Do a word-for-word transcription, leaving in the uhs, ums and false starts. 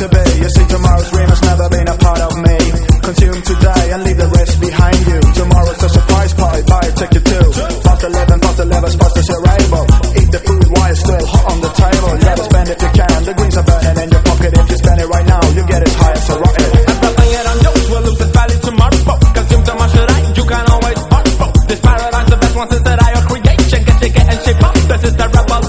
to be. You see, tomorrow's dream has never been a part of me. Consume today and leave the rest behind you. Tomorrow's a surprise party, buy a ticket